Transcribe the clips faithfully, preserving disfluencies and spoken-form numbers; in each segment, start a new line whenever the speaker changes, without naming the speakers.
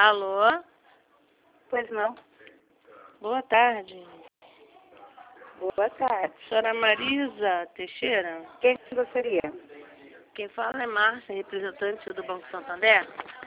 Alô?
Pois não.
Boa tarde.
Boa tarde.
Senhora Marisa Teixeira?
Quem gostaria?
Quem fala é Márcia, representante do Banco Santander.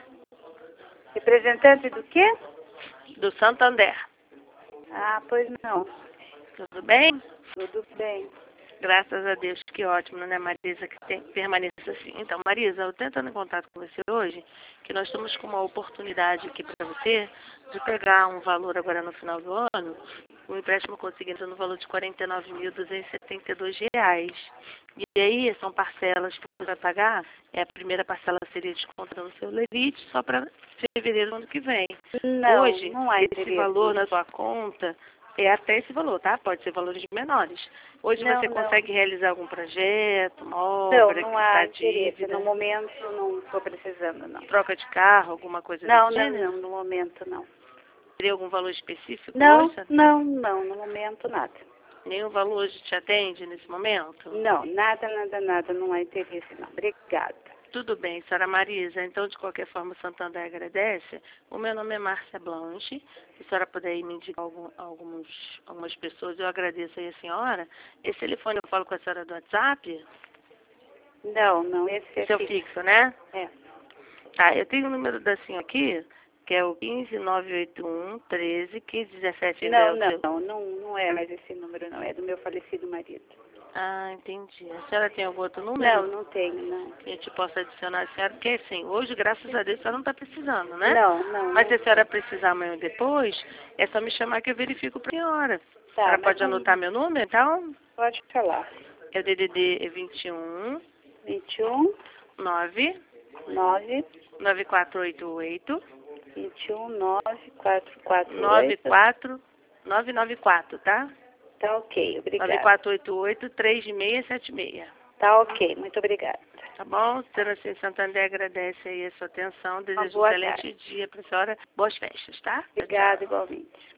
Representante do quê?
Do Santander.
Ah, pois não.
Tudo bem?
Tudo bem.
Graças a Deus, que ótimo, né, Marisa, que tem, permaneça assim. Então, Marisa, eu tô entrando em contato com você hoje, que nós estamos com uma oportunidade aqui para você de pegar um valor agora no final do ano, um empréstimo conseguido no valor de quarenta e nove mil duzentos e setenta e dois reais. E aí, são parcelas que você vai pagar, é, a primeira parcela seria descontada no seu lerite, só para fevereiro do ano que vem.
Não,
Hoje,
não há
esse
interesse.
valor na sua conta é até esse valor, tá? Pode ser valores menores. Hoje
Não,
você
não.
consegue realizar algum projeto, uma
Não,
obra,
não há
quitar
interesse.
dívida,
No momento não estou precisando, não.
troca de carro, alguma coisa
Não,
desse
não,
gênero?
não. No momento não.
Teria algum valor específico
Não,
hoje?
não, não. No momento nada.
Nenhum valor hoje te atende nesse momento?
Não, nada, nada, nada. Não há interesse, não. Obrigada.
Tudo bem, senhora Marisa. Então, de qualquer forma, o Santander agradece. O meu nome é Márcia Blanche. Se a senhora puder aí me indicar algum, alguns, algumas pessoas, eu agradeço aí a senhora.Esse telefone eu falo com a senhora do WhatsApp?
Não, não. Esse é
Esse é o
fixo.
fixo, né?
É.
Tá, eu tenho o número da senhora aqui, que é o um cinco nove oito um, treze, quinze, dezessete, ainda é
Não,
o seu?
não, não, não é mais esse número, não. É do meu falecido marido.
Ah, entendi. A senhora tem algum outro número?
Não, não tenho, não.
Que a gente possa adicionar a senhora, porque assim, hoje, graças a Deus, a senhora não está precisando, né?
Não, não.
Mas se
não.
a senhora precisar amanhã ou depois, é só me chamar que eu verifico para a senhora. A
Tá,
senhora
mas
pode
não
anotar meu número, então?
pode falar.
É o D D D vinte e um,
vinte e um,
nove,
nove,
nove quatro oito oito,
vinte e um, nove, quatro quatro
nove
oito.
quatro nove nove quatro, tá?
Tá ok,
nove
obrigada.
quatro oito oito, três seis sete seis.
Tá ok, muito obrigada.
Tá bom? Sendo assim, Santander agradece aí a sua atenção.
Uma
Desejo um
boa
excelente
tarde.
dia para a senhora. Boas festas, tá? Tchau,
Obrigada
tchau.
igualmente.